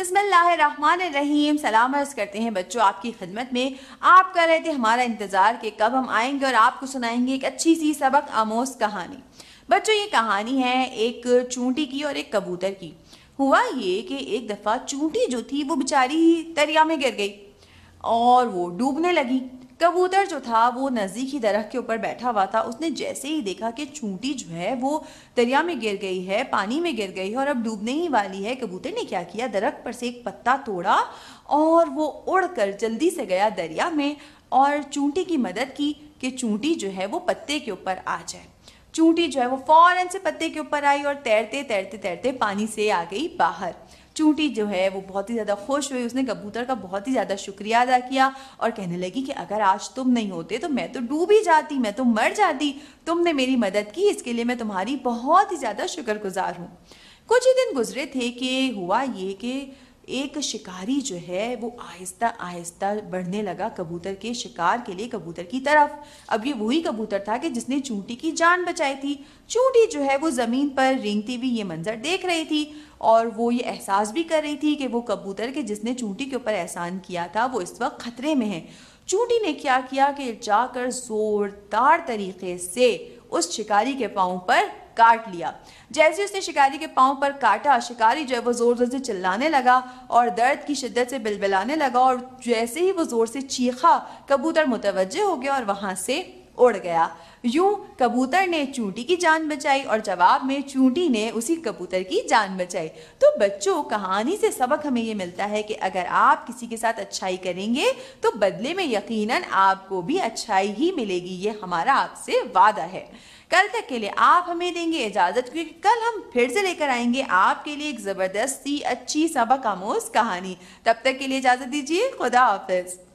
बिस्मिल्लाहिर्रहमानिर्रहीम। सलाम अर्ज करते हैं बच्चों आपकी खिदमत में। आप कर रहे थे हमारा इंतज़ार कि कब हम आएंगे और आपको सुनाएंगे एक अच्छी सी सबक आमोज कहानी। बच्चों ये कहानी है एक चूंटी की और एक कबूतर की। हुआ ये कि एक दफ़ा चूंटी जो थी वो बेचारी दरिया में गिर गई और वो डूबने लगी। कबूतर जो था वो नज़दीकी दरख्त के ऊपर बैठा हुआ था। उसने जैसे ही देखा कि चूंटी जो है वो दरिया में गिर गई है, पानी में गिर गई है और अब डूबने ही वाली है, कबूतर ने क्या किया, दरख्त पर से एक पत्ता तोड़ा और वो उड़कर जल्दी से गया दरिया में और चूंटी की मदद की कि चूंटी जो है वो पत्ते के ऊपर आ जाए। चूंटी जो है वो फौरन से पत्ते के ऊपर आई और तैरते तैरते तैरते पानी से आ गई बाहर। चूंटी जो है वो बहुत ही ज़्यादा खुश हुई। उसने कबूतर का बहुत ही ज़्यादा शुक्रिया अदा किया और कहने लगी कि अगर आज तुम नहीं होते तो मैं तो डूब ही जाती, मैं तो मर जाती। तुमने मेरी मदद की, इसके लिए मैं तुम्हारी बहुत ही ज़्यादा शुक्रगुजार हूँ। कुछ ही दिन गुजरे थे कि हुआ ये कि एक शिकारी जो है वो आहिस्ता आहिस्ता बढ़ने लगा कबूतर के शिकार के लिए कबूतर की तरफ। अब ये वही कबूतर था कि जिसने चूंटी की जान बचाई थी। चूंटी जो है वो ज़मीन पर रेंगती हुई ये मंजर देख रही थी और वो ये एहसास भी कर रही थी कि वो कबूतर के जिसने चूंटी के ऊपर एहसान किया था वो इस वक्त खतरे में है। चूंटी ने क्या किया कि जाकर जोरदार तरीके से उस शिकारी के पाँव पर काट लिया। जैसे उसने शिकारी के पाँव पर काटा, शिकारी जो है वो जोर जोर से चिल्लाने लगा और दर्द की शिद्दत से बिलबिलाने लगा और जैसे ही वो जोर से चीखा कबूतर मुतवज्जे हो गया और वहां से उड़ गया। यूं कबूतर ने चूंटी की जान बचाई और जवाब में चूंटी ने उसी कबूतर की जान बचाई। तो बच्चों कहानी से सबक हमें ये मिलता है कि अगर आप किसी के साथ अच्छाई करेंगे तो बदले में यकीनन आपको भी अच्छाई ही मिलेगी। ये हमारा आपसे वादा है। कल तक के लिए आप हमें देंगे इजाजत, क्योंकि कल हम फिर से लेकर आएंगे आपके लिए एक जबरदस्त सी अच्छी सबक आमोज कहानी। तब तक के लिए इजाजत दीजिए। खुदा हाफिज।